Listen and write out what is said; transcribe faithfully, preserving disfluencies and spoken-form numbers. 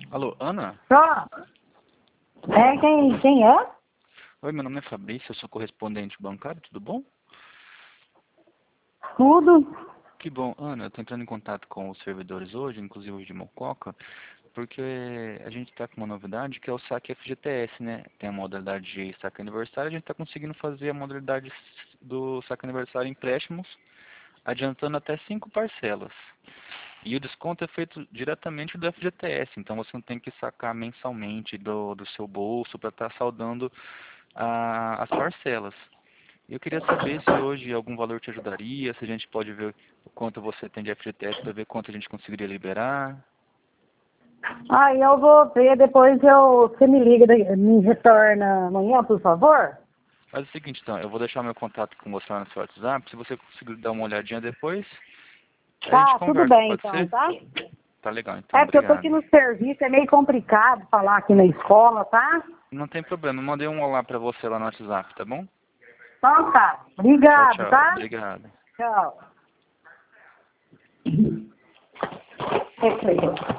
Alô, Ana? Só. É, quem, quem é? Oi, meu nome é Fabrício, eu sou correspondente bancário, tudo bom? Tudo. Que bom, Ana, eu tô entrando em contato com os servidores hoje, inclusive os de Mococa, porque a gente está com uma novidade que é o saque F G T S, né? Tem a modalidade de saque aniversário, a gente está conseguindo fazer a modalidade do saque aniversário em empréstimos, adiantando até cinco parcelas. E o desconto é feito diretamente do F G T S, então você não tem que sacar mensalmente do, do seu bolso para estar saldando a, as parcelas. Eu queria saber se hoje algum valor te ajudaria, se a gente pode ver o quanto você tem de F G T S para ver quanto a gente conseguiria liberar. Aí eu vou ver, depois eu, você me liga, me retorna amanhã, por favor? Faz o seguinte, então, eu vou deixar meu contato com você lá no seu WhatsApp, se você conseguir dar uma olhadinha depois, a gente Tá, tudo conversa, bem pode então, ser? tá? Tá legal, então, É porque eu tô aqui obrigado. no serviço, é meio complicado falar aqui na escola, tá? Não tem problema, eu mandei um olá para você lá no WhatsApp, tá bom? Então tá. Tchau, Obrigado, tchau. tá? Obrigado. Tchau. É isso aí.